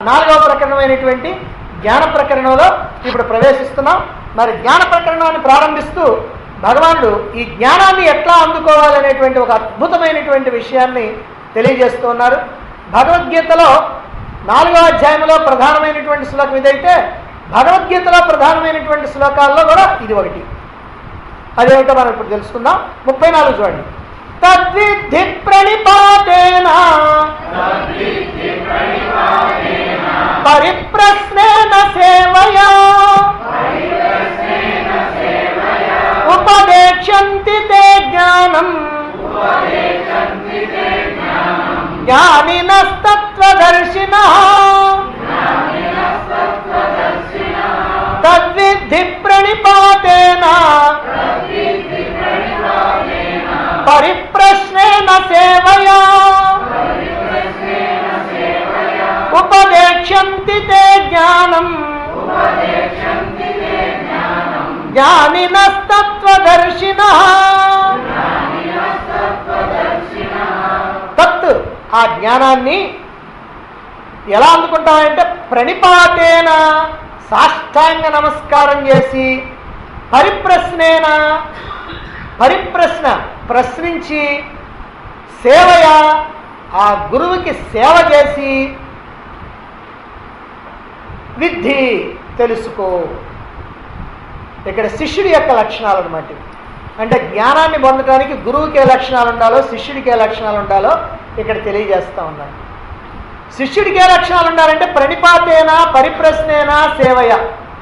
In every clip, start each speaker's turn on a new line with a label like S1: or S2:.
S1: 4వ ప్రకరణమైనటువంటి జ్ఞాన ప్రకరణంలో ఇప్పుడు ప్రవేశిస్తున్నాం. మరి జ్ఞాన ప్రకరణాన్ని ప్రారంభిస్తూ భగవానుడు ఈ జ్ఞానాన్ని ఎట్లా అందుకోవాలనేటువంటి ఒక అద్భుతమైనటువంటి విషయాన్ని తెలియజేస్తూ ఉన్నారు. భగవద్గీతలో 4వ అధ్యాయంలో ప్రధానమైనటువంటి శ్లోకం ఇదైతే భగవద్గీతలో ప్రధానమైనటువంటి శ్లోకాల్లో కూడా ఇది ఒకటి. అదేమిటో మనం ఇప్పుడు తెలుసుకుందాం. 34 చూడండి. తద్విద్ధి ప్రణిపాతేన పరిప్రశ్నేన సేవయా ఉపదేక్షంతి తే జ్ఞానం జ్ఞానినస్తత్వదర్శినః తద్విద్ధి ప్రణిపాతేన పరిప్రశ్నేన సేవయా ఉపదేక్షంతి తే జ్ఞానం జ్ఞానినస్తత్వదర్శినః. తత్ ఆ జ్ఞానాన్ని ఎలా అందుకుంటామంటే ప్రణిపాతేన సాష్టాంగ నమస్కారం చేసి, పరిప్రశ్నేన ప్రశ్నించి, సేవయ ఆ గురువుకి సేవ చేసి, విద్ధి తెలుసుకో. ఇక్కడ శిష్యుడి యొక్క లక్షణాలు అన్నమాట. అంటే జ్ఞానాన్ని పొందడానికి గురువుకి ఏ లక్షణాలు ఉండాలో, శిష్యుడికి ఏ లక్షణాలు ఉండాలో ఇక్కడ తెలియజేస్తూ ఉన్నాను. శిష్యుడికి ఏ లక్షణాలు ఉండాలంటే ప్రణిపాతేన పరిప్రశ్నేన సేవయ.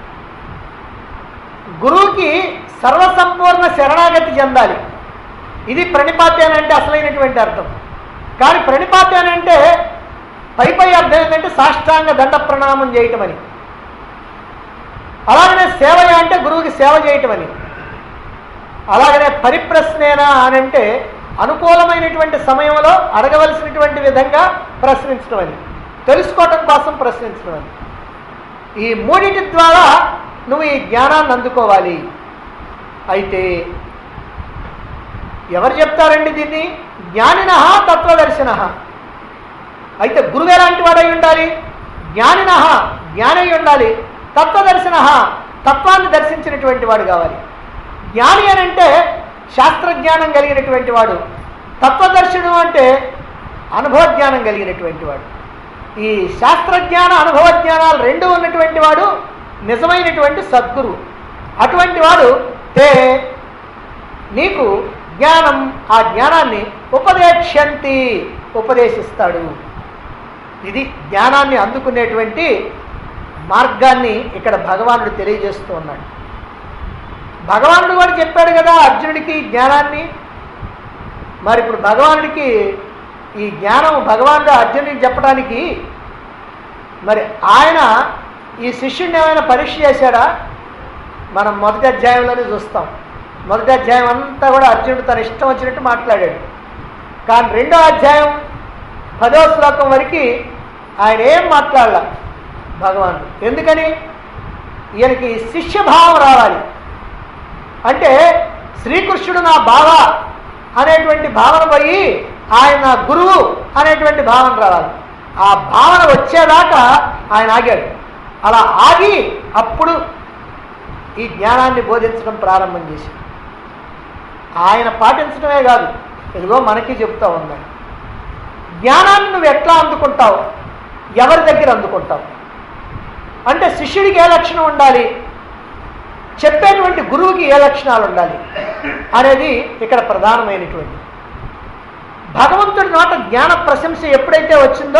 S1: గురువుకి సర్వసంపూర్ణ శరణాగతి చెందాలి. ఇది ప్రణిపాతేన అంటే అసలైనటువంటి అర్థం. కానీ ప్రణిపాతేన అంటే పై అర్థం ఏంటంటే సాష్టాంగ దండ ప్రణామం చేయటం అని. అలాగనే సేవయ అంటే గురువుకి సేవ చేయటం అని. అలాగనే పరిప్రశ్నేన అని అంటే అనుకూలమైనటువంటి సమయంలో అడగవలసినటువంటి విధంగా ప్రశ్నించడం అని, తెలుసుకోవటం కోసం ప్రశ్నించడం అని. ఈ మూడింటి ద్వారా నువ్వు ఈ జ్ఞానాన్ని అందుకోవాలి. అయితే ఎవరు చెప్తారండి దీన్ని? జ్ఞానినః తత్వదర్శినః. అయితే గురువు ఎలాంటి వాడై ఉండాలి? జ్ఞానినః జ్ఞానై ఉండాలి. తత్వదర్శినః తత్వాన్ని దర్శించినటువంటి వాడు కావాలి. జ్ఞాని అని అంటే శాస్త్రజ్ఞానం కలిగినటువంటి వాడు, తత్వదర్శనం అంటే అనుభవజ్ఞానం కలిగినటువంటి వాడు. ఈ శాస్త్రజ్ఞాన అనుభవజ్ఞానాలు రెండు ఉన్నటువంటి వాడు నిజమైనటువంటి సద్గురు. అటువంటి వాడు నీకు జ్ఞానం, ఆ జ్ఞానాన్ని ఉపదేశిస్తాడు. ఇది జ్ఞానాన్ని అందుకునేటువంటి మార్గాన్ని ఇక్కడ భగవానుడు తెలియజేస్తూ ఉన్నాడు. భగవానుడు కూడా చెప్పాడు కదా అర్జునుడికి జ్ఞానాన్ని. మరి ఇప్పుడు భగవానుడికి ఈ జ్ఞానం భగవానుడు అర్జునుడికి చెప్పడానికి మరి ఆయన ఈ శిష్యుడిని ఏమైనా పరీక్ష చేశాడా? మనం మొదటి అధ్యాయంలోనే చూస్తాం. మొదటి అధ్యాయం అంతా కూడా అర్జునుడు తన ఇష్టం వచ్చినట్టు మాట్లాడాడు. కానీ 2వ అధ్యాయం 10వ శ్లోకం వరకు ఆయన ఏం మాట్లాడాల భగవానుడు. ఎందుకని? ఈయనకి శిష్యభావం రావాలి. అంటే శ్రీకృష్ణుడు నా బావ అనేటువంటి భావన పోయి ఆయన నా గురువు అనేటువంటి భావన రావాలి. ఆ భావన వచ్చేదాకా ఆయన ఆగాడు. అలా ఆగి అప్పుడు ఈ జ్ఞానాన్ని బోధించడం ప్రారంభం చేశాడు. ఆయన పాటించడమే కాదు, ఇదిగో మనకి చెప్తా ఉన్నాడు. జ్ఞానాన్ని నువ్వు ఎట్లా అందుకుంటావు, ఎవరి దగ్గర అందుకుంటావు అంటే శిష్యుడికి ఏ లక్షణం ఉండాలి, చెప్పేటువంటి గురువుకి ఏ లక్షణాలు ఉండాలి అనేది ఇక్కడ ప్రధానమైనటువంటి. భగవంతుడి నోట జ్ఞాన ప్రశంస ఎప్పుడైతే వచ్చిందో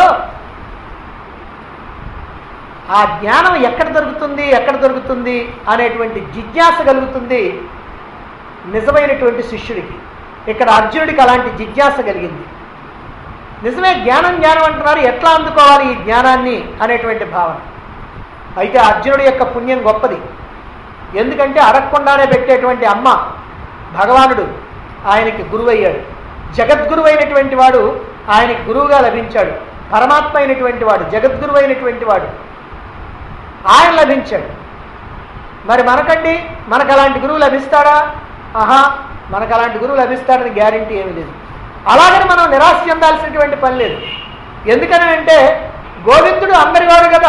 S1: ఆ జ్ఞానం ఎక్కడ దొరుకుతుంది అనేటువంటి జిజ్ఞాస కలుగుతుంది నిజమైనటువంటి శిష్యుడికి. ఇక్కడ అర్జునుడికి అలాంటి జిజ్ఞాస కలిగింది. నిజమే జ్ఞానం అంటున్నారు, ఎట్లా అందుకోవాలి ఈ జ్ఞానాన్ని అనేటువంటి భావన. అయితే అర్జునుడి యొక్క పుణ్యం గొప్పది. ఎందుకంటే అడగకుండానే పెట్టేటువంటి అమ్మ భగవానుడు ఆయనకి గురువు అయ్యాడు. జగద్గురువు అయినటువంటి వాడు ఆయనకి గురువుగా లభించాడు. పరమాత్మ అయినటువంటి వాడు, జగద్గురువు అయినటువంటి వాడు ఆయన లభించాడు. మరి మనకు అలాంటి గురువు లభిస్తాడా? మనకు అలాంటి గురువు లభిస్తాడని గ్యారంటీ ఏమీ లేదు. అలాగని మనం నిరాశ చెందాల్సినటువంటి పని లేదు. ఎందుకని అంటే గోవిందుడు అందరివాడు కదా,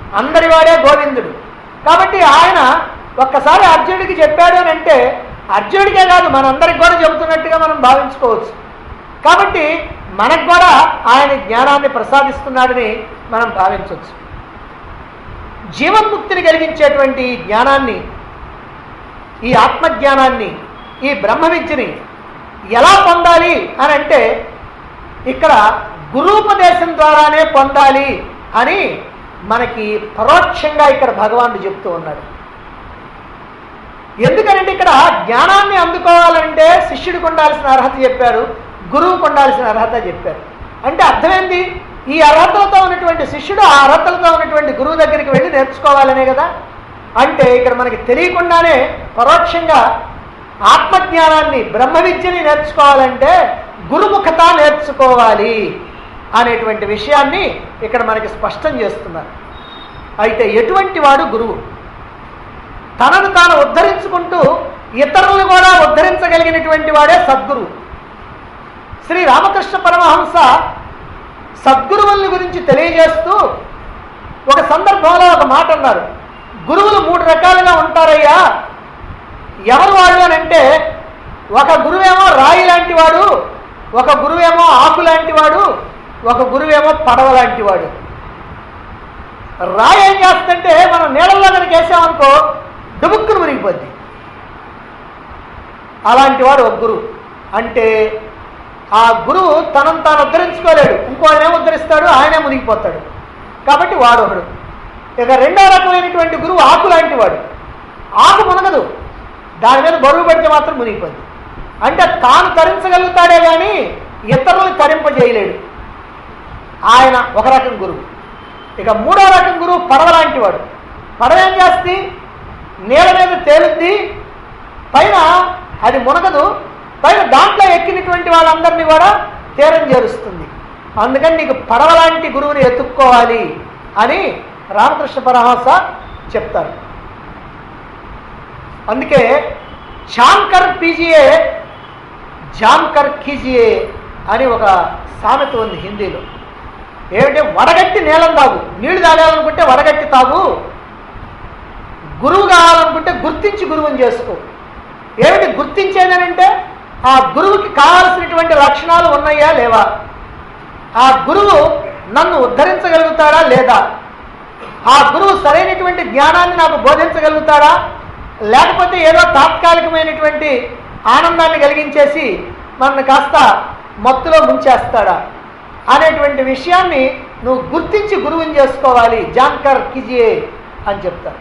S1: అందరివాడే గోవిందుడు. కాబట్టి ఆయన ఒక్కసారి అర్జునుడికి చెప్పాడు అని అంటే అర్జునుడికే కాదు మనందరికి కూడా చెబుతున్నట్టుగా మనం భావించుకోవచ్చు. కాబట్టి మనకు కూడా ఆయన జ్ఞానాన్ని ప్రసాదిస్తున్నాడని మనం భావించవచ్చు. జీవన్ముక్తిని కలిగించేటువంటి జ్ఞానాన్ని, ఈ ఆత్మజ్ఞానాన్ని, ఈ బ్రహ్మ విద్యని ఎలా పొందాలి అని అంటే ఇక్కడ గురూపదేశం ద్వారానే పొందాలి అని మనకి పరోక్షంగా ఇక్కడ భగవానుడు చెప్తూ ఉన్నాడు. ఎందుకనంటే ఇక్కడ జ్ఞానాన్ని అందుకోవాలంటే శిష్యుడికి ఉండాల్సిన అర్హత చెప్పారు, గురువుకు ఉండాల్సిన అర్హత చెప్పారు. అంటే అర్థమైంది, ఈ అర్హతలతో ఉన్నటువంటి శిష్యుడు ఆ అర్హతలతో ఉన్నటువంటి గురువు దగ్గరికి వెళ్ళి నేర్చుకోవాలనే కదా. అంటే ఇక్కడ మనకి తెలియకుండానే పరోక్షంగా ఆత్మజ్ఞానాన్ని, బ్రహ్మ విద్యని నేర్చుకోవాలంటే గురుముఖత నేర్చుకోవాలి అనేటువంటి విషయాన్ని ఇక్కడ మనకి స్పష్టం చేస్తున్నారు. అయితే ఎటువంటి వాడు గురువు? తనను తాను ఉద్ధరించుకుంటూ ఇతరులను కూడా ఉద్ధరించగలిగినటువంటి వాడే సద్గురువు. శ్రీ రామకృష్ణ పరమహంస సద్గురువుల్ని గురించి తెలియజేస్తూ ఒక సందర్భంలో ఒక మాట అన్నారు. గురువులు 3 రకాలుగా ఉంటారయ్యా. ఎవరు వాళ్ళు అని అంటే ఒక గురువేమో రాయి లాంటి వాడు, ఒక గురువేమో ఆకు లాంటి వాడు, ఒక గురువేమో పడవ లాంటి వాడు. రాయి ఏం చేస్తుందంటే మనం నీళ్ళల్లో కనుక వేసామనుకో డుబుక్కును మునిగిపోద్ది. అలాంటి వాడు ఒక గురువు. అంటే ఆ గురువు తనను తాను ఉద్ధరించుకోలేడు, ఇంకో ఆయనే ఉద్ధరిస్తాడు, ఆయనే మునిగిపోతాడు. కాబట్టి వాడు ఒకడు. ఇక రెండో రకమైనటువంటి గురువు ఆకు లాంటి వాడు. ఆకు మునగదు, దాని మీద బరువు పడితే మాత్రం మునిగిపోద్ది. అంటే తాను తరించగలుగుతాడే కానీ ఇతరులను తరింపజేయలేడు. ఆయన ఒక రకం గురువు. ఇక మూడో రకం గురువు పడవ లాంటి వాడు. పడవ ఏం చేస్తుంది? నీళ్ళ మీద తేలుద్ది, పైన అది మునగదు, పైన దాంట్లో ఎక్కినటువంటి వాళ్ళందరినీ కూడా తీరం చేరుస్తుంది. అందుకని నీకు పడవ లాంటి గురువుని ఎత్తుక్కోవాలి అని రామకృష్ణ పరమహంస చెప్తారు. అందుకే చాంకర్ పీజియే జాంకర్ కీజియే అని ఒక సామెత ఉంది హిందీలో. ఏమిటంటే వడగట్టి నీళ్ళని తాగు, నీళ్లు తాగాలనుకుంటే వడగట్టి తాగు, గురువు కావాలనుకుంటే గుర్తించి గురువుని చేసుకో. ఏమిటి గుర్తించేదనంటే ఆ గురువుకి కావాల్సినటువంటి లక్షణాలు ఉన్నాయా లేవా, ఆ గురువు నన్ను ఉద్ధరించగలుగుతాడా లేదా, ఆ గురువు సరైనటువంటి జ్ఞానాన్ని నాకు బోధించగలుగుతాడా, లేకపోతే ఏదో తాత్కాలికమైనటువంటి ఆనందాన్ని కలిగించేసి మనల్ని కాస్త మత్తులో ముంచేస్తాడా అనేటువంటి విషయాన్ని నువ్వు గుర్తించి గురువుని చేసుకోవాలి. జాంకర్ కిజియే అని చెప్తారు.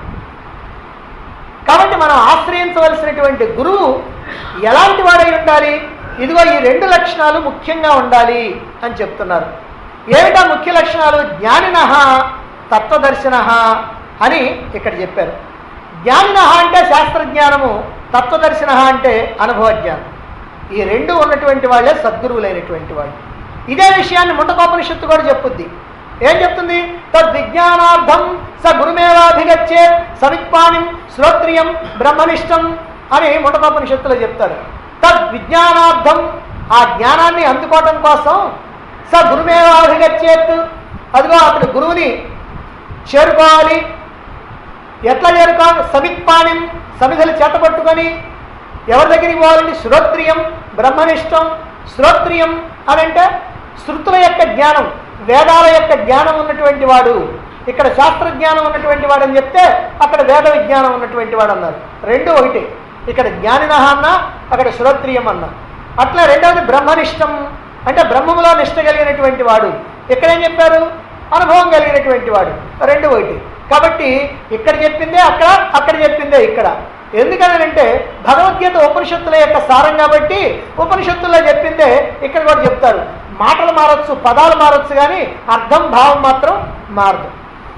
S1: కాబట్టి మనం ఆశ్రయించవలసినటువంటి గురువు ఎలాంటి వాడై ఉండాలి? ఇదిగో ఈ 2 లక్షణాలు ముఖ్యంగా ఉండాలి అని చెప్తున్నారు. ఏమిటా ముఖ్య లక్షణాలు? జ్ఞానినః తత్వదర్శినః అని ఇక్కడ చెప్పారు. జ్ఞానినః అంటే శాస్త్రజ్ఞానము, తత్వదర్శినః అంటే అనుభవజ్ఞానం. ఈ 2 ఉన్నటువంటి వాళ్ళే సద్గురువులైనటువంటి వాళ్ళు. ఇదే విషయాన్ని ముండకోపనిషత్తు కూడా చెప్పుద్ది. ఏం చెప్తుంది? తద్విజ్ఞానార్థం స గురుమేవాభిగచ్చే సవిజ్ఞానం శ్రోత్రియం బ్రహ్మనిష్టం అని ముండకోపనిషత్తులో చెప్తారు. తద్విజ్ఞానార్థం, ఆ జ్ఞానాన్ని అందుకోవటం కోసం స గురుమేవాభిగచ్చేత్, అదిగో అతడు గురువుని చేరుకోవాలి. ఎట్లా చేరుకోవాలి? సవిజ్ఞానం, సమిధలు చేతపట్టుకొని ఎవరి దగ్గరికి పోవాలండి? శ్రోత్రియం బ్రహ్మనిష్టం. శ్రోత్రియం అని అంటే శృతుల యొక్క జ్ఞానం, వేదాల యొక్క జ్ఞానం ఉన్నటువంటి వాడు. ఇక్కడ శాస్త్రజ్ఞానం ఉన్నటువంటి వాడు అని చెప్తే అక్కడ వేద విజ్ఞానం ఉన్నటువంటి వాడు అన్నారు. 2 ఒకటే. ఇక్కడ జ్ఞానినః అన్నా, అక్కడ శ్రోత్రియం అన్నా. అట్లా రెండవది బ్రహ్మనిష్టం అంటే బ్రహ్మములో నిష్ట కలిగినటువంటి వాడు. ఇక్కడేం చెప్పారు? అనుభవం కలిగినటువంటి వాడు. 2 ఒకటి. కాబట్టి ఇక్కడ చెప్పిందే అక్కడ, అక్కడ చెప్పిందే ఇక్కడ. ఎందుకనంటే భగవద్గీత ఉపనిషత్తుల యొక్క సారం కాబట్టి ఉపనిషత్తుల్లో చెప్పిందే ఇక్కడ కూడా చెప్తారు. మాటలు మారచ్చు, పదాలు మారచ్చు, కానీ అర్థం భావం మాత్రం మారదు.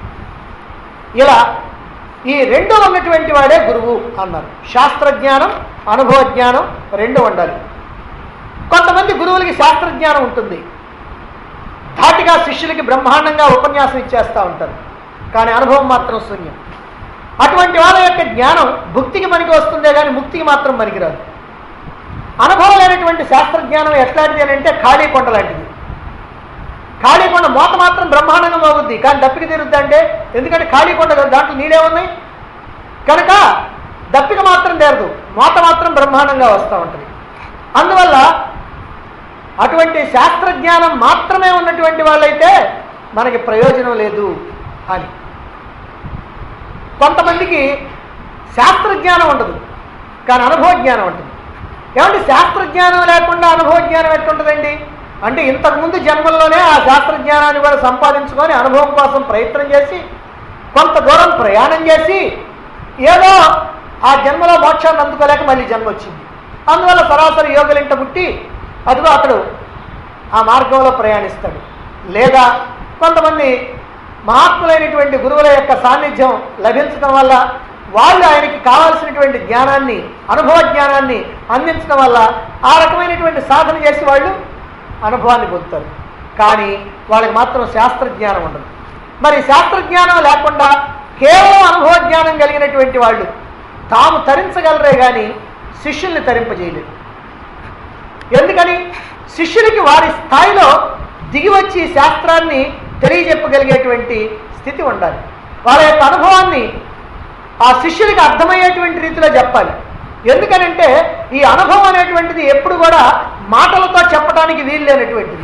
S1: ఇలా ఈ 2 ఉన్నటువంటి వాడే గురువు అన్నారు. శాస్త్రజ్ఞానం, అనుభవ జ్ఞానం 2 ఉండాలి. కొంతమంది గురువులకి శాస్త్రజ్ఞానం ఉంటుంది, ధాటిగా శిష్యులకి బ్రహ్మాండంగా ఉపన్యాసం ఇచ్చేస్తూ ఉంటారు, కానీ అనుభవం మాత్రం శూన్యం. అటువంటి వాళ్ళ యొక్క జ్ఞానం భుక్తికి పనికి వస్తుందే కానీ ముక్తికి మాత్రం పనికిరాదు. అనుభవం లేనటువంటి శాస్త్రజ్ఞానం ఎట్లాంటిది అని అంటే ఖాళీ కొండ లాంటిది. ఖాళీకొండ మోత మాత్రం బ్రహ్మాండంగా మోగుద్ది, కానీ దప్పిక తీరుద్ది అంటే, ఎందుకంటే ఖాళీకొండ దాంట్లో నీళ్ళే ఉన్నాయి కనుక దప్పిక మాత్రం తీరదు, మోత మాత్రం బ్రహ్మాండంగా వస్తూ ఉంటుంది. అందువల్ల అటువంటి శాస్త్రజ్ఞానం మాత్రమే ఉన్నటువంటి వాళ్ళైతే మనకి ప్రయోజనం లేదు అని. కొంతమందికి శాస్త్రజ్ఞానం ఉండదు కానీ అనుభవ జ్ఞానం ఉంటుంది. ఏమంటే శాస్త్రజ్ఞానం లేకుండా అనుభవ జ్ఞానం ఎట్టుంటుందండి అంటే, ఇంతకుముందు జన్మల్లోనే ఆ శాస్త్రజ్ఞానాన్ని కూడా సంపాదించుకొని అనుభవం కోసం ప్రయత్నం చేసి కొంత దూరం ప్రయాణం చేసి ఏదో ఆ జన్మలో మోక్షాన్ని అందుకోలేక మళ్ళీ జన్మ వచ్చింది. అందువల్ల సరాసరి యోగులింట పుట్టి అదిగో అతడు ఆ మార్గంలో ప్రయాణిస్తాడు. లేదా కొంతమంది మహాత్ములైనటువంటి గురువుల యొక్క సాన్నిధ్యం లభించడం వల్ల వాళ్ళు ఆయనకి కావాల్సినటువంటి జ్ఞానాన్ని, అనుభవ జ్ఞానాన్ని అందించడం వల్ల ఆ రకమైనటువంటి సాధన చేసి వాళ్ళు అనుభవాన్ని పొందుతారు. కానీ వాళ్ళకి మాత్రం శాస్త్రజ్ఞానం ఉండదు. మరి శాస్త్రజ్ఞానం లేకుండా కేవలం అనుభవ జ్ఞానం కలిగినటువంటి వాళ్ళు తాము తరించగలరే కానీ శిష్యుల్ని తరింపజేయలేరు. ఎందుకని? శిష్యుడికి వారి స్థాయిలో దిగివచ్చి శాస్త్రాన్ని తెలియజెప్పగలిగేటువంటి స్థితి ఉండాలి. వాళ్ళ యొక్క అనుభవాన్ని ఆ శిష్యుడికి అర్థమయ్యేటువంటి రీతిలో చెప్పాలి. ఎందుకనంటే ఈ అనుభవం అనేటువంటిది ఎప్పుడు కూడా మాటలతో చెప్పడానికి వీలు లేనటువంటిది.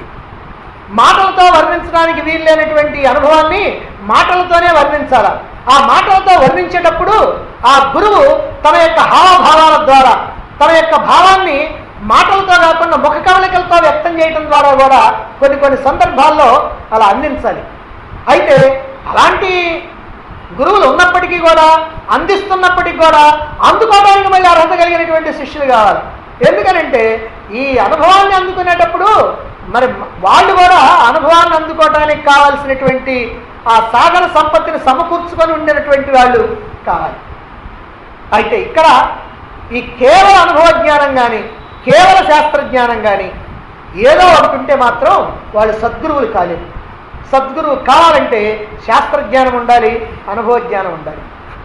S1: మాటలతో వర్ణించడానికి వీలు లేనటువంటి అనుభవాన్ని మాటలతోనే వర్ణించాలి. ఆ మాటలతో వర్ణించేటప్పుడు ఆ గురువు తన యొక్క హావభావాల ద్వారా తన యొక్క భావాన్ని మాటలతో కాకుండా ముఖ కవళికలతో వ్యక్తం చేయడం ద్వారా కూడా కొన్ని సందర్భాల్లో అలా అందించాలి. అయితే అలాంటి గురువులు ఉన్నప్పటికీ కూడా, అందిస్తున్నప్పటికీ కూడా అందుకోవడానికి మళ్ళీ అర్హత కలిగినటువంటి శిష్యులు కావాలి. ఎందుకనంటే ఈ అనుభవాన్ని అందుకునేటప్పుడు మరి వాళ్ళు కూడా అనుభవాన్ని అందుకోవడానికి కావాల్సినటువంటి ఆ సాధన సంపత్తిని సమకూర్చుకొని ఉండినటువంటి వాళ్ళు కావాలి. అయితే ఇక్కడ ఈ కేవల అనుభవ జ్ఞానం కానీ కేవల శాస్త్రజ్ఞానం కానీ ఏదో అనుకుంటే మాత్రం వాళ్ళు సద్గురువులు కాలేదు. సద్గురువు కావాలంటే శాస్త్రజ్ఞానం ఉండాలి, అనుభవ జ్ఞానం ఉండాలి.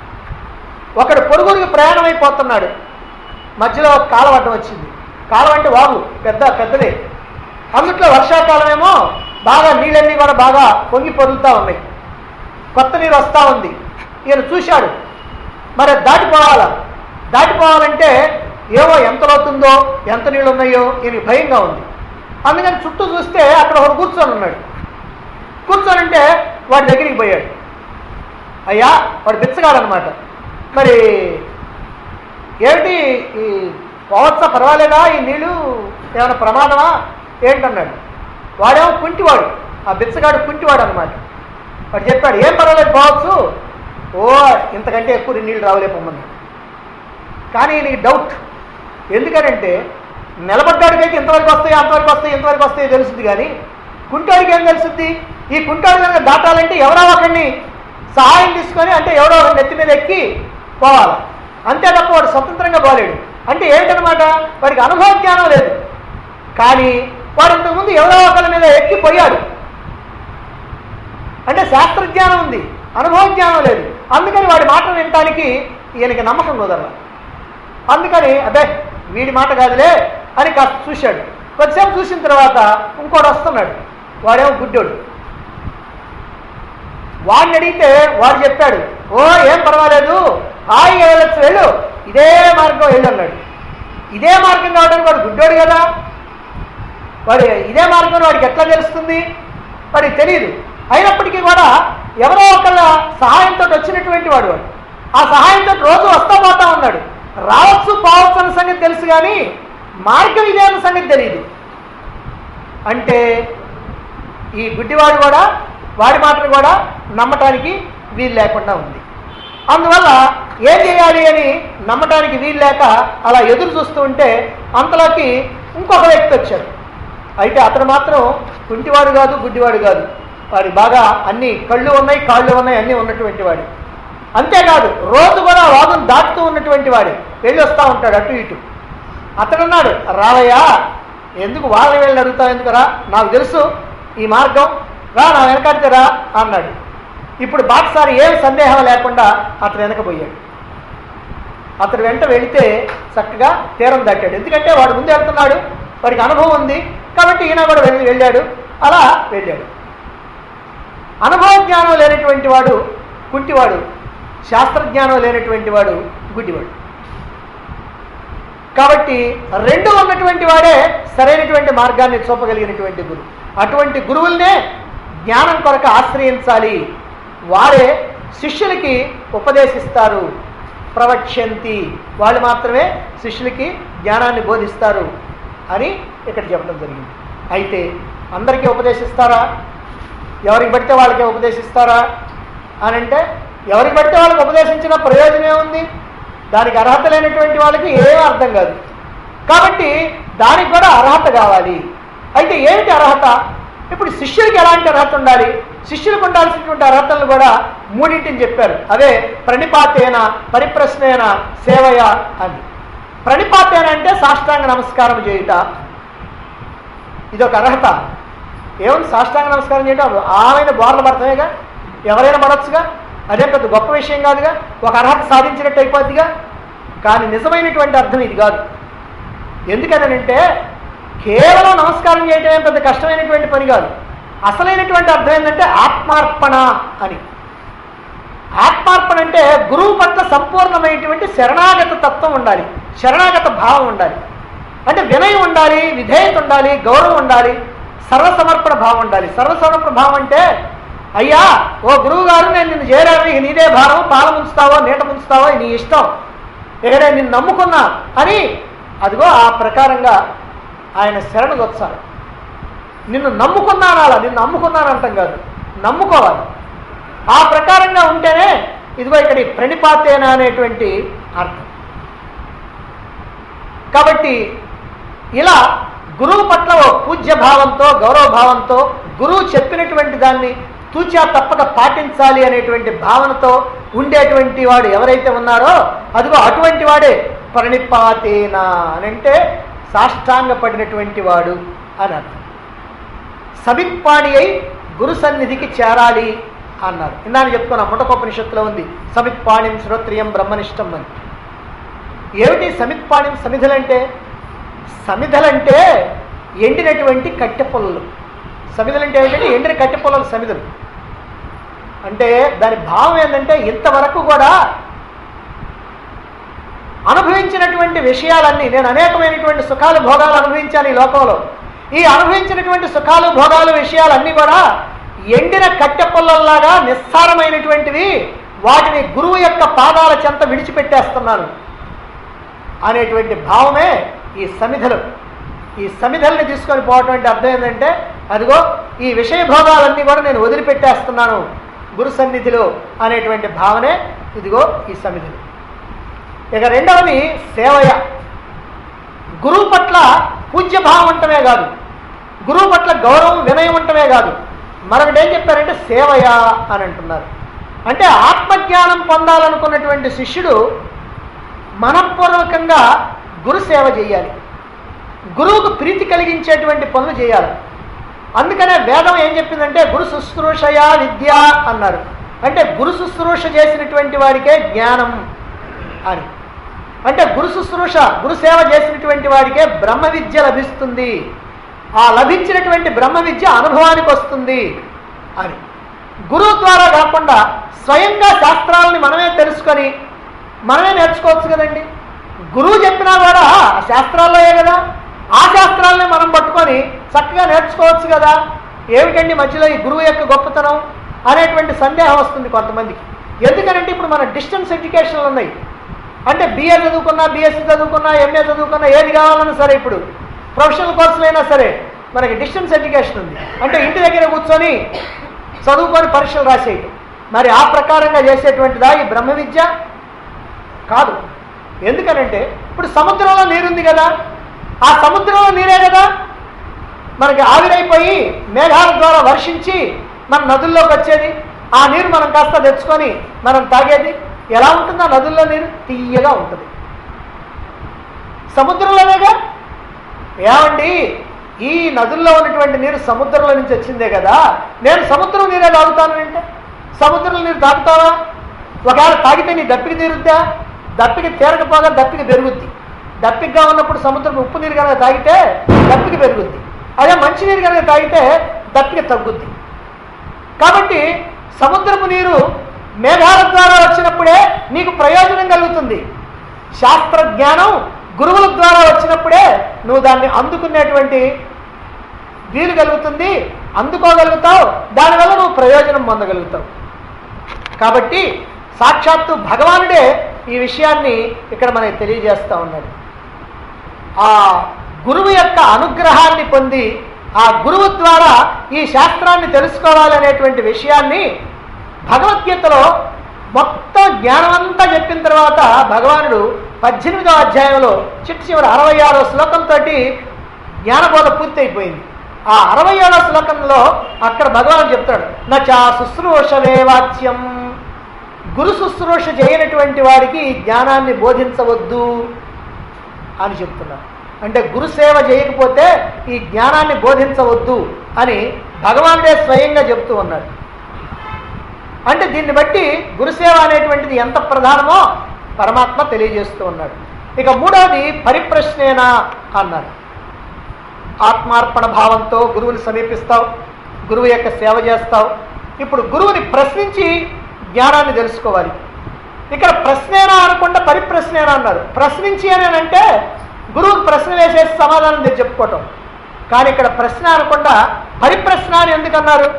S1: ఒకడు పొరుగురికి ప్రయాణం అయిపోతున్నాడు, మధ్యలో కాలం అడ్డం వచ్చింది. కాలం అంటే వాగు పెద్దదే. అందుట్లో వర్షాకాలం ఏమో బాగా నీళ్ళన్నీ కూడా బాగా పొంగి పొరులుతూ ఉన్నాయి, కొత్త నీరు వస్తూ ఉంది. ఈయన చూశాడు, మరి దాటిపోవాలంటే ఏమో ఎంత లోతుందో ఎంత నీళ్ళు ఉన్నాయో ఈయనకి భయంగా ఉంది. అందుకని చుట్టూ చూస్తే అక్కడ ఒకడు కూర్చొని ఉన్నాడు. కూర్చోనంటే వాడి దగ్గరికి పోయాడు. అయ్యా, వాడు బిచ్చగాడనమాట. మరి ఏమిటి ఈ పోవచ్చా, పర్వాలేదా, ఈ నీళ్ళు ఏమైనా ప్రమాదమా ఏంటన్నాడు. వాడేమో కుంటివాడు, ఆ బిచ్చగాడు కుంటివాడు అనమాట. వాడు చెప్పాడు, ఏం పర్వాలేదు పోవచ్చు, ఓ ఇంతకంటే ఎక్కువ నీళ్ళు రావలేపమ్మన్నాడు. కానీ నీకు డౌట్. ఎందుకనంటే నిలబడ్డాడికైతే ఇంతవరకు వస్తాయి, అంతవరకు వస్తాయి, ఇంతవరకు వస్తాయి తెలుస్తుంది. కానీ కుంటాడికి ఏం తెలుస్తుంది? ఈ కుంటాడు కనుక దాటాలంటే ఎవరో ఒకరిని సహాయం తీసుకొని, అంటే ఎవరో ఒకరి నెత్తి మీద ఎక్కి పోవాలి. అంతే తప్ప వాడు స్వతంత్రంగా పోలేడు. అంటే ఏంటనమాట, వాడికి అనుభవ జ్ఞానం లేదు. కానీ వాడు ఇంతకుముందు ఎవరో ఒకరి మీద ఎక్కిపోయాడు. అంటే శాస్త్రజ్ఞానం ఉంది, అనుభవ జ్ఞానం లేదు. అందుకని వాడి మాటలు వినటానికి ఈయనకి నమ్మకం కుదరదు. అందుకని అదే వీడి మాట కాదులే అని కాస్త చూశాడు. కొద్దిసేపు చూసిన తర్వాత ఇంకోటి వస్తున్నాడు, వాడేమో గుడ్డోడు. వాడిని అడిగితే వాడు చెప్పాడు, ఓ ఏం పర్వాలేదు, హాయిగా వెళ్ళొచ్చు, వెళ్ళు, ఇదే మార్గం వెళ్ళు అన్నాడు. ఇదే మార్గం కావడానికి వాడు గుడ్డోడు కదా, వాడు ఇదే మార్గం వాడికి ఎట్లా తెలుస్తుంది? వాడికి తెలియదు. అయినప్పటికీ కూడా ఎవరో ఒకళ్ళ సహాయంతో వచ్చినటువంటి వాడు. ఆ సహాయంతో రోజు వస్తా పోతా ఉన్నాడు. రావచ్చు పోవచ్చు అన్న సంగతి తెలుసు, కానీ మార్గం ఇదే అన్న సంగతి తెలియదు. అంటే ఈ గుడ్డివాడు కూడా వాడి మాటలు కూడా నమ్మటానికి వీలు లేకుండా ఉంది. అందువల్ల ఏం చేయాలి అని నమ్మటానికి వీలు లేక అలా ఎదురు చూస్తూ ఉంటే అంతలోకి ఇంకొక వ్యక్తి వచ్చాడు. అయితే అతను మాత్రం కుంటివాడు కాదు, గుడ్డివాడు కాదు. వాడి బాగా అన్ని కళ్ళు ఉన్నాయి, కాళ్ళు ఉన్నాయి, అన్నీ ఉన్నటువంటి వాడు. అంతేకాదు రోజు కూడా వాదును దాటుతూ ఉన్నటువంటి వాడు, వెళ్ళి వస్తూ ఉంటాడు అటు ఇటు. అతడున్నాడు, రావయ్యా, ఎందుకు వాళ్ళని వెళ్ళి అడుగుతావు, ఎందుకురా, నాకు తెలుసు ఈ మార్గం, రా నా వెనకాడితే అన్నాడు. ఇప్పుడు బాక్సారి ఏం సందేహం లేకుండా అతను వెనకపోయాడు. అతను వెంట వెళితే చక్కగా తీరం దాటాడు. ఎందుకంటే వాడు ముందు వెళ్తున్నాడు, వాడికి అనుభవం ఉంది కాబట్టి ఈయన కూడా వెళ్ళాడు. అలా వెళ్ళాడు. అనుభవ జ్ఞానం లేనటువంటి వాడు కుంటివాడు, శాస్త్రజ్ఞానం లేనటువంటి వాడు గుడ్డివాడు. కాబట్టి రెండు ఉన్నటువంటి వాడే సరైనటువంటి మార్గాన్ని చూపగలిగినటువంటి గురువు. అటువంటి గురువుల్నే జ్ఞానం కొరకు ఆశ్రయించాలి. వారే శిష్యులకి ఉపదేశిస్తారు. ప్రవక్ష్యంతి, వాళ్ళు మాత్రమే శిష్యులకి జ్ఞానాన్ని బోధిస్తారు అని ఇక్కడ చెప్పడం జరిగింది. అయితే అందరికీ ఉపదేశిస్తారా? ఎవరికి పడితే వాళ్ళకే ఉపదేశిస్తారా అని అంటే, ఎవరికి పడితే వాళ్ళకి ఉపదేశించిన ప్రయోజనం ఏముంది? దానికి అర్హత లేనటువంటి వాళ్ళకి ఏం అర్థం కాదు. కాబట్టి దానికి కూడా అర్హత కావాలి. అయితే ఏమిటి అర్హత? ఇప్పుడు శిష్యులకి ఎలాంటి అర్హత ఉండాలి? శిష్యులకు ఉండాల్సినటువంటి అర్హతలను కూడా మూడింటిని చెప్పారు. అదే ప్రణిపాతేన, పరిప్రశ్నేన, సేవయ అని. ప్రణిపాతేన అంటే సాష్టాంగ నమస్కారం చేయుట, ఇదొక అర్హత. ఏముంది సాష్టాంగ నమస్కారం చేయటం? ఆమెను బోర్ల పడతామేగా, ఎవరైనా పడవచ్చుగా, అదే పెద్ద గొప్ప విషయం కాదుగా, ఒక అర్హత సాధించినట్టు అయిపోద్దిగా. కానీ నిజమైనటువంటి అర్థం ఇది కాదు. ఎందుకనంటే కేవలం నమస్కారం చేయటమే పెద్ద కష్టమైనటువంటి పని కాదు. అసలైనటువంటి అర్థం ఏంటంటే ఆత్మార్పణ అని. ఆత్మార్పణ అంటే గురువు పట్ల సంపూర్ణమైనటువంటి శరణాగత తత్వం ఉండాలి, శరణాగత భావం ఉండాలి. అంటే వినయం ఉండాలి, విధేయత ఉండాలి, గౌరవం ఉండాలి, సర్వసమర్పణ భావం ఉండాలి. సర్వసమర్పణ భావం అంటే, అయ్యా ఓ గురువు గారు నేను నిన్ను చేరాను, ఇక నీదే భారం, పాల ముంచుతావో నీట ముంచుతావో నీ ఇష్టం, ఇక నేను నిన్ను నమ్ముకున్నా అని అదిగో ఆ ప్రకారంగా ఆయన శరణుగొచ్చారు. నిన్ను నమ్ముకున్నాను, అలా నిన్ను నమ్ముకున్నాను అంటాం కాదు, నమ్ముకోవాలి. ఆ ప్రకారంగా ఉంటేనే ఇదిగో ఇక్కడ ప్రణిపాతేన అనేటువంటి అర్థం. కాబట్టి ఇలా గురువు పట్ల ఓ పూజ్య భావంతో, గౌరవ భావంతో, గురువు చెప్పినటువంటి దాన్ని తూచా తప్పక పాటించాలి అనేటువంటి భావనతో ఉండేటువంటి వాడు ఎవరైతే ఉన్నారో అదిగో అటువంటి వాడే ప్రణిపాతేన అని అంటే సాష్టాంగ పడినటువంటి వాడు అని అర్థం. సమిత్పాణి అయి గురు సన్నిధికి చేరాలి అన్నారు. ఇందాక చెప్పుకున్నాం, ముటకోపనిషత్తులో ఉంది సమిత్పాణిం శ్రోత్రియం బ్రహ్మనిష్టం అని. ఏమిటి సమిత్పాణిం? సమిధలంటే, సమిధలంటే ఎండినటువంటి కట్టె పొలలు. సమిధలంటే ఏంటంటే ఎండిన కట్టె పొలలు సమిధలు. అంటే దాని భావం ఏంటంటే ఇంతవరకు కూడా అనుభవించినటువంటి విషయాలన్నీ, నేను అనేకమైనటువంటి సుఖాలు భోగాలు అనుభవించాను ఈ లోకంలో, ఈ అనుభవించినటువంటి సుఖాలు భోగాలు విషయాలన్నీ కూడా ఎండిన కట్టె పొల్లల్లాగా నిస్సారమైనటువంటివి, వాటిని గురువు యొక్క పాదాల చెంత విడిచిపెట్టేస్తున్నాను అనేటువంటి భావమే ఈ సమిధలు. ఈ సమిధల్ని తీసుకొని పోవటం అంటే అర్థం ఏంటంటే అదిగో ఈ విషయ భోగాలన్నీ కూడా నేను వదిలిపెట్టేస్తున్నాను గురు సన్నిధిలో అనేటువంటి భావనే ఇదిగో ఈ సమిధులు. ఇక రెండవది సేవయ. గురువు పట్ల పూజ్యభావం ఉంటమే కాదు, గురువు పట్ల గౌరవం వినయం ఉంటమే కాదు, మరొకటి ఏం చెప్పారంటే సేవయ అని అంటున్నారు. అంటే ఆత్మజ్ఞానం పొందాలనుకున్నటువంటి శిష్యుడు మనఃపూర్వకంగా గురు సేవ చేయాలి, గురువుకు ప్రీతి కలిగించేటువంటి పనులు చేయాలి. అందుకనే వేదం ఏం చెప్పిందంటే గురు శుశ్రూషయా విద్య అన్నారు. అంటే గురు శుశ్రూష చేసినటువంటి వాడికే జ్ఞానం అని. అంటే గురు శుశ్రూష, గురు సేవ చేసినటువంటి వాడికే బ్రహ్మ విద్య లభిస్తుంది, ఆ లభించినటువంటి బ్రహ్మ విద్య అనుభవానికి వస్తుంది అని. గురువు ద్వారా కాకుండా స్వయంగా శాస్త్రాలని మనమే తెలుసుకొని మనమే నేర్చుకోవచ్చు కదండి. గురువు చెప్పినా కూడా ఆ శాస్త్రాల్లోయే కదా, ఆ శాస్త్రాలనే మనం పట్టుకొని చక్కగా నేర్చుకోవచ్చు కదా. ఏమిటండి మధ్యలో ఈ గురువు యొక్క గొప్పతనం అనేటువంటి సందేహం వస్తుంది కొంతమందికి. ఎందుకనంటే ఇప్పుడు మన డిస్టెన్స్ ఎడ్యుకేషన్లు ఉన్నాయి. అంటే బిఏ చదువుకున్నా, బిఎస్సీ చదువుకున్నా, ఎంఏ చదువుకున్నా, ఏది కావాలన్నా సరే, ఇప్పుడు ప్రొఫెషనల్ కోర్సులైనా సరే మనకి డిస్టెన్స్ ఎడ్యుకేషన్ ఉంది. అంటే ఇంటి దగ్గర కూర్చొని చదువుకొని పరీక్షలు రాసేయటం. మరి ఆ ప్రకారంగా చేసేటువంటిదా ఈ బ్రహ్మ విద్య? కాదు. ఎందుకనంటే ఇప్పుడు సముద్రంలో నీరుంది కదా, ఆ సముద్రంలో నీరే కదా మనకి ఆవిరైపోయి మేఘాల ద్వారా వర్షించి మన నదుల్లోకి వచ్చేది. ఆ నీరు మనం కాస్త తెచ్చుకొని మనం తాగేది. ఎలా ఉంటుంది ఆ నదుల్లో నీరు? తీయగా ఉంటుంది. సముద్రంలోనేగా. ఏమండి ఈ నదుల్లో ఉన్నటువంటి నీరు సముద్రంలో నుంచి వచ్చిందే కదా, నేను సముద్రం నీరే తాగుతాను అంటే సముద్రంలో నీరు తాగుతావా? ఒకవేళ తాగితే నీ దప్పికి తీరుద్దా? దప్పికి తీరకపోగా దప్పికి పెరుగుద్ది. దప్పికగా ఉన్నప్పుడు సముద్రం ఉప్పు నీరు కనుక తాగితే దప్పికి పెరుగుద్ది. అదే మంచినీరు కనుక తాగితే దప్పికి తగ్గుద్ది. కాబట్టి సముద్రపు నీరు మేఘాల ద్వారా వచ్చినప్పుడే నీకు ప్రయోజనం కలుగుతుంది. శాస్త్ర జ్ఞానం గురువుల ద్వారా వచ్చినప్పుడే నువ్వు దాన్ని అందుకునేటువంటి వీలు కలుగుతుంది, అందుకోగలుగుతావు, దానివల్ల నువ్వు ప్రయోజనం పొందగలుగుతావు. కాబట్టి సాక్షాత్తు భగవానుడే ఈ విషయాన్ని ఇక్కడ మనకి తెలియజేస్తూ ఉన్నాడు. ఆ గురువు యొక్క అనుగ్రహాన్ని పొంది ఆ గురువు ద్వారా ఈ శాస్త్రాన్ని తెలుసుకోవాలనేటువంటి విషయాన్ని భగవద్గీతలో మొత్తం జ్ఞానమంతా చెప్పిన తర్వాత భగవానుడు 18వ అధ్యాయంలో చివరి 66వ శ్లోకంతో జ్ఞానబోధ పూర్తయిపోయింది. ఆ 67వ శ్లోకంలో అక్కడ భగవానుడు చెప్తాడు, నచా శుశ్రూషవే వాచ్యం, గురు శుశ్రూష చేయనటువంటి వారికి జ్ఞానాన్ని బోధించవద్దు అని చెప్తున్నాడు. అంటే గురుసేవ చేయకపోతే ఈ జ్ఞానాన్ని బోధించవద్దు అని భగవానుడే స్వయంగా చెప్తూ ఉన్నాడు. అంటే దీన్ని బట్టి గురుసేవ అనేటువంటిది ఎంత ప్రధానమో పరమాత్మ తెలియజేస్తూ ఉన్నాడు. ఇక మూడవది పరిప్రశ్నేనా అన్నాడు. ఆత్మార్పణ భావంతో గురువుని సమీపిస్తావు, గురువు యొక్క సేవ చేస్తావు. ఇప్పుడు గురువుని ప్రశ్నించి జ్ఞానాన్ని తెలుసుకోవాలి. ఇక్కడ ప్రశ్నేనా అనకుండా పరిప్రశ్నేనా అన్నారు. ప్రశ్నించి అని అంటే గురువుకి ప్రశ్న వేసేసి సమాధానం చెప్పుకోవటం, కానీ ఇక్కడ ప్రశ్న అనకుండా పరిప్రశ్న అని ఎందుకన్నారు?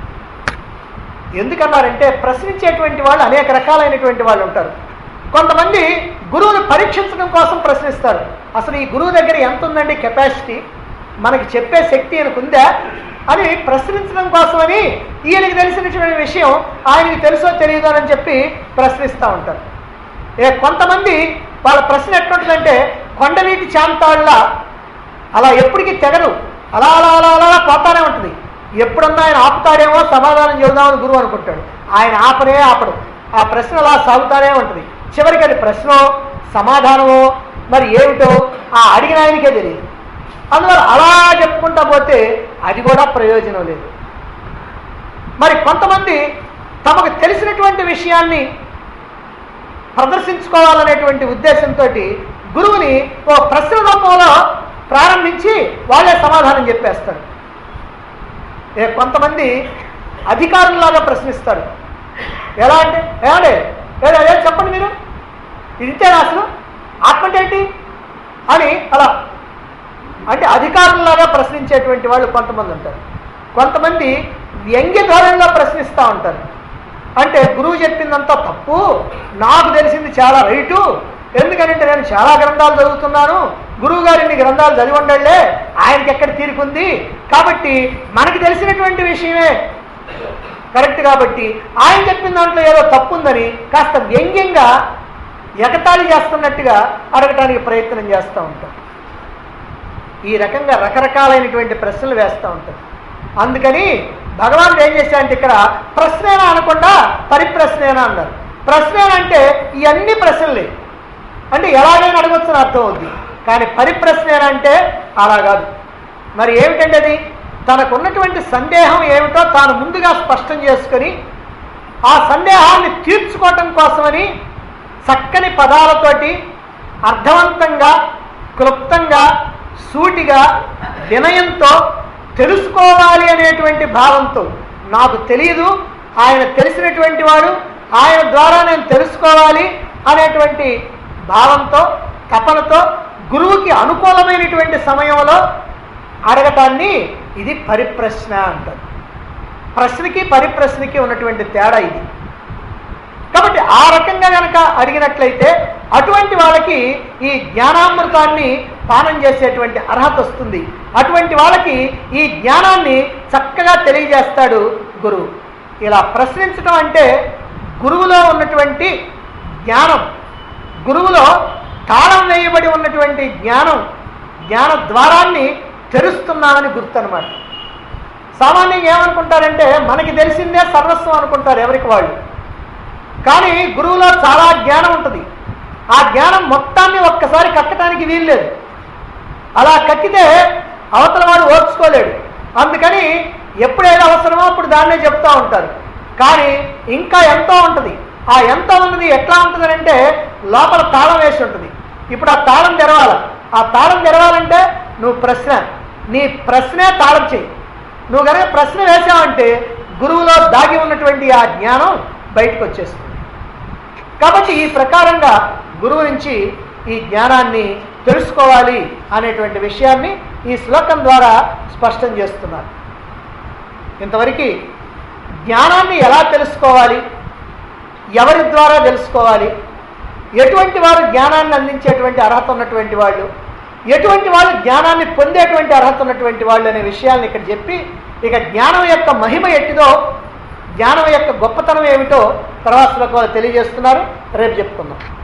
S1: ఎందుకన్నారంటే ప్రశ్నించేటువంటి వాళ్ళు అనేక రకాలైనటువంటి వాళ్ళు ఉంటారు. కొంతమంది గురువుని పరీక్షించడం కోసం ప్రశ్నిస్తారు. అసలు ఈ గురువు దగ్గర ఎంత ఉందండి కెపాసిటీ, మనకి చెప్పే శక్తి ఈయనకు ఉందా అని ప్రశ్నించడం కోసమని ఈయనకి తెలిసినటువంటి విషయం ఆయనకి తెలుసో తెలియదో అని చెప్పి ప్రశ్నిస్తూ ఉంటారు. కొంతమంది వాళ్ళ ప్రశ్న ఎట్లుంటుందంటే కొండవీటి చాంతాళ్ళ అలా ఎప్పటికీ తెగరు, అలా అలా అలా అలా పోతానే ఉంటుంది. ఎప్పుడన్నా ఆయన ఆపుతాడేమో సమాధానం చెబుదామని గురువు అనుకుంటాడు, ఆయన ఆపడు. ఆ ప్రశ్న అలా సాగుతానే ఉంటుంది. చివరికి అది ప్రశ్నో సమాధానమో మరి ఏమిటో ఆ అడిగిన ఆయనకే తెలియదు. అందువల్ల అలా చెప్పుకుంటా పోతే అది కూడా ప్రయోజనం లేదు. మరి కొంతమంది తమకు తెలిసినటువంటి విషయాన్ని ప్రదర్శించుకోవాలనేటువంటి ఉద్దేశంతో గురువుని ఓ ప్రశ్న రూపంలో ప్రారంభించి వాళ్ళే సమాధానం చెప్పేస్తారు. కొంతమంది అధికారులాగా ప్రశ్నిస్తారు. ఎలా అంటే ఏమంటే అదే చెప్పండి మీరు, ఇది ఇంతేనా అసలు, ఆత్మ ఏంటి అని అలా అంటే అధికారులాగా ప్రశ్నించేటువంటి వాళ్ళు కొంతమంది ఉంటారు. కొంతమంది వ్యంగ్య ధోరణిలో ప్రశ్నిస్తూ ఉంటారు. అంటే గురువు చెప్పిందంతా తప్పు, నాకు తెలిసింది చాలా రైటు, ఎందుకంటే నేను చాలా గ్రంథాలు చదువుతున్నాను, గురువు గారు ఇన్ని గ్రంథాలు చదివి ఉండలే, ఆయనకి ఎక్కడ తీరుకుంది, కాబట్టి మనకి తెలిసినటువంటి విషయమే కరెక్ట్, కాబట్టి ఆయన చెప్పిన దాంట్లో ఏదో తప్పు ఉందని కాస్త వ్యంగ్యంగా ఎగతాళి చేస్తున్నట్టుగా అడగటానికి ప్రయత్నం చేస్తూ ఉంటారు. ఈ రకంగా రకరకాలైనటువంటి ప్రశ్నలు వేస్తూ ఉంటారు. అందుకని భగవానుడు ఏం చేశాడంటే ఇక్కడ ప్రశ్నేనా అనకుండా పరిప్రశ్నేనా అన్నారు. ప్రశ్నేనా అంటే ఇవన్నీ ప్రశ్నలే, అంటే ఎలాగైనా అడగొచ్చని అర్థం అవుద్ది. కానీ పరిప్రశ్నేనా అంటే అలా కాదు. మరి ఏమిటంటే అది తనకున్నటువంటి సందేహం ఏమిటో తాను ముందుగా స్పష్టం చేసుకొని ఆ సందేహాన్ని తీర్చుకోవటం కోసమని చక్కని పదాలతోటి అర్థవంతంగా క్లుప్తంగా సూటిగా వినయంతో తెలుసుకోవాలి అనేటువంటి భావంతో, నాకు తెలియదు ఆయన తెలిసినటువంటి వాడు, ఆయన ద్వారా నేను తెలుసుకోవాలి అనేటువంటి భావంతో తపనతో గురువుకి అనుకూలమైనటువంటి సమయంలో అడగటాన్ని ఇది పరిప్రశ్న అంటారు. ప్రశ్నకి పరిప్రశ్నకి ఉన్నటువంటి తేడా ఇది. కాబట్టి ఆ రకంగా కనుక అడిగినట్లయితే అటువంటి వాళ్ళకి ఈ జ్ఞానామృతాన్ని పానం చేసేటువంటి అర్హత వస్తుంది. అటువంటి వాళ్ళకి ఈ జ్ఞానాన్ని చక్కగా తెలియజేస్తాడు గురువు. ఇలా ప్రశ్నించడం అంటే గురువులో ఉన్నటువంటి జ్ఞానం, గురువులో తాళం వేయబడి ఉన్నటువంటి జ్ఞాన ద్వారాన్ని తెరుస్తున్నామని గుర్తు అన్నమాట. సామాన్యంగా ఏమనుకుంటారంటే మనకి తెలిసిందే సర్వస్వం అనుకుంటారు ఎవరికి వాళ్ళు. కానీ గురువులో చాలా జ్ఞానం ఉంటుంది. ఆ జ్ఞానం మొత్తాన్ని ఒక్కసారి కక్కటానికి వీల్లేదు. అలా కక్కితే అవతల వాడు ఓర్చుకోలేడు. అందుకని ఎప్పుడేదో అవసరమో అప్పుడు దాన్నే చెప్తూ ఉంటారు. కానీ ఇంకా ఎంతో ఉంటుంది. ఆ ఎంతో ఉన్నది ఎట్లా ఉంటుందంటే లోపల తాళం వేసి ఉంటుంది. ఇప్పుడు ఆ తాళం తెరవాలి. ఆ తాళం తెరవాలంటే నువ్వు నీ ప్రశ్నే తాళం చేయి. నువ్వు కనుక ప్రశ్న వేసావంటే గురువులో దాగి ఉన్నటువంటి ఆ జ్ఞానం బయటకు వచ్చేస్తుంది. కాబట్టి ఈ ప్రకారంగా గురువు నుంచి ఈ జ్ఞానాన్ని తెలుసుకోవాలి అనేటువంటి విషయాన్ని ఈ శ్లోకం ద్వారా స్పష్టం చేస్తున్నారు. ఇంతవరకు జ్ఞానాన్ని ఎలా తెలుసుకోవాలి, ఎవరి ద్వారా తెలుసుకోవాలి, ఎటువంటి వారు జ్ఞానాన్ని అందించేటువంటి అర్హత ఉన్నటువంటి వాళ్ళు, ఎటువంటి వాళ్ళు జ్ఞానాన్ని పొందేటువంటి అర్హత ఉన్నటువంటి వాళ్ళు అనే విషయాలను ఇక్కడ చెప్పి, ఇక జ్ఞానం యొక్క మహిమ ఎట్టిదో, జ్ఞానం యొక్క గొప్పతనం ఏమిటో తర్వాత శ్లోకంలో తెలియజేస్తున్నారు. రేపు చెప్పుకుందాం.